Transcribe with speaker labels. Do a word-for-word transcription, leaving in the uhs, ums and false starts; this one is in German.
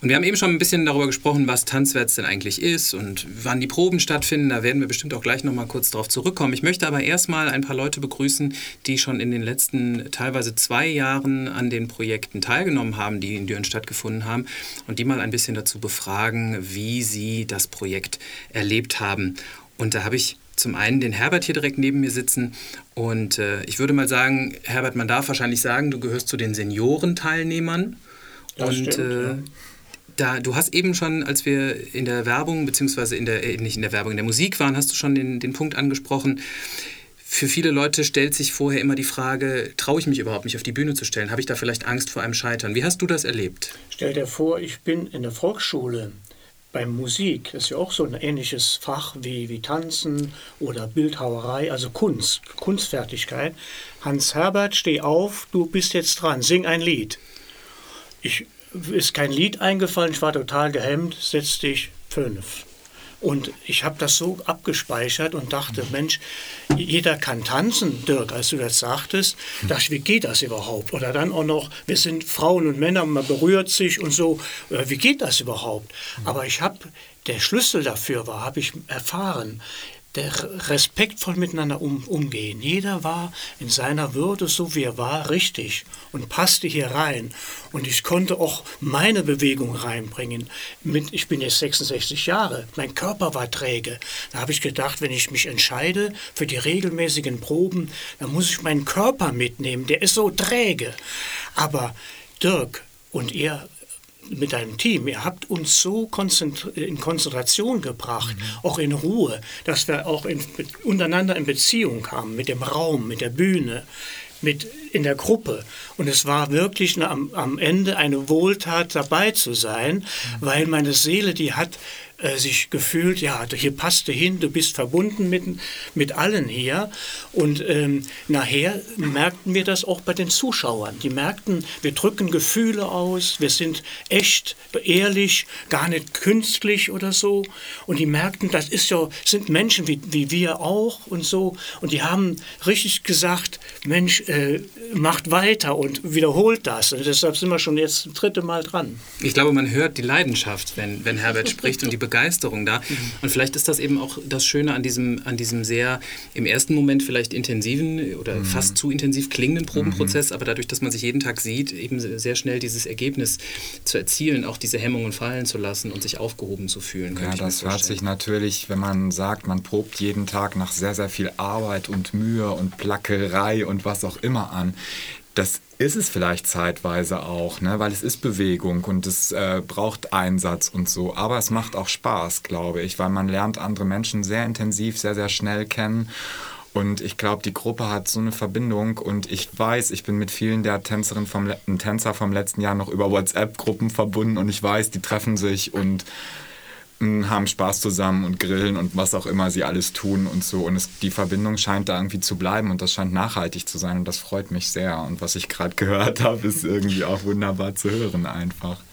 Speaker 1: Und wir haben eben schon ein bisschen darüber gesprochen, was Tanzwärts denn eigentlich ist und wann die Proben stattfinden. Da werden wir bestimmt auch gleich noch mal kurz drauf zurückkommen. Ich möchte aber erstmal ein paar Leute begrüßen, die schon in den letzten teilweise zwei Jahren an den Projekten teilgenommen haben, die in Düren stattgefunden haben, und die mal ein bisschen dazu befragen, wie sie das Projekt erlebt haben. Und da habe ich zum einen den Herbert hier direkt neben mir sitzen und äh, ich würde mal sagen, Herbert, man darf wahrscheinlich sagen, du gehörst zu den Seniorenteilnehmern.
Speaker 2: Das
Speaker 1: und
Speaker 2: stimmt,
Speaker 1: äh,
Speaker 2: ja.
Speaker 1: Da, du hast eben schon, als wir in der Werbung, beziehungsweise in der, äh, nicht in der Werbung, in der Musik waren, hast du schon den, den Punkt angesprochen. Für viele Leute stellt sich vorher immer die Frage, traue ich mich überhaupt, mich auf die Bühne zu stellen? Habe ich da vielleicht Angst vor einem Scheitern? Wie hast du das erlebt?
Speaker 2: Stell dir vor, ich bin in der Volksschule bei Musik. Das ist ja auch so ein ähnliches Fach wie, wie Tanzen oder Bildhauerei, also Kunst, Kunstfertigkeit. Hans Herbert, steh auf, du bist jetzt dran, sing ein Lied. Ich ist kein Lied eingefallen, ich war total gehemmt, setz dich fünf. Und ich habe das so abgespeichert und dachte, Mensch, jeder kann tanzen, Dirk, als du das sagtest, dachte ich, wie geht das überhaupt? Oder dann auch noch, wir sind Frauen und Männer, man berührt sich und so, wie geht das überhaupt? Aber ich habe, der Schlüssel dafür war, habe ich erfahren, der respektvoll miteinander um, umgehen. Jeder war in seiner Würde, so wie er war, richtig und passte hier rein. Und ich konnte auch meine Bewegung reinbringen. Mit, ich bin jetzt sechsundsechzig Jahre, mein Körper war träge. Da habe ich gedacht, wenn ich mich entscheide für die regelmäßigen Proben, dann muss ich meinen Körper mitnehmen, der ist so träge. Aber Dirk und ihr mit deinem Team, ihr habt uns so konzentri- in Konzentration gebracht, mhm. auch in Ruhe, dass wir auch in, untereinander in Beziehung kamen, mit dem Raum, mit der Bühne, mit in der Gruppe. Und es war wirklich eine, am, am Ende eine Wohltat, dabei zu sein, mhm. weil meine Seele, die hat äh, sich gefühlt, ja, hier passt du hin, du bist verbunden mit, mit allen hier. Und ähm, nachher merkten wir das auch bei den Zuschauern. Die merkten, wir drücken Gefühle aus, wir sind echt, ehrlich, gar nicht künstlich oder so. Und die merkten, das ist ja, sind Menschen wie, wie wir auch und so. Und die haben richtig gesagt, Mensch, äh, macht weiter und wiederholt das. Und deshalb sind wir schon jetzt das dritte Mal dran.
Speaker 1: Ich glaube, man hört die Leidenschaft, wenn, wenn Herbert spricht und die Begeisterung da. Und vielleicht ist das eben auch das Schöne an diesem, an diesem sehr im ersten Moment vielleicht intensiven oder mhm. fast zu intensiv klingenden Probenprozess, mhm. aber dadurch, dass man sich jeden Tag sieht, eben sehr schnell dieses Ergebnis zu erzielen, auch diese Hemmungen fallen zu lassen und sich aufgehoben zu fühlen.
Speaker 3: Ja, das hört sich natürlich, wenn man sagt, man probt jeden Tag nach sehr, sehr viel Arbeit und Mühe und Plackerei und was auch immer an. Das ist es vielleicht zeitweise auch, ne? Weil es ist Bewegung und es äh, braucht Einsatz und so. Aber es macht auch Spaß, glaube ich, weil man lernt andere Menschen sehr intensiv, sehr, sehr schnell kennen. Und ich glaube, die Gruppe hat so eine Verbindung und ich weiß, ich bin mit vielen der Tänzerinnen vom Le- Tänzer vom letzten Jahr noch über WhatsApp-Gruppen verbunden und ich weiß, die treffen sich und haben Spaß zusammen und grillen und was auch immer sie alles tun und so. Und es, die Verbindung scheint da irgendwie zu bleiben und das scheint nachhaltig zu sein und das freut mich sehr. Und was ich gerade gehört habe, ist irgendwie auch wunderbar zu hören einfach.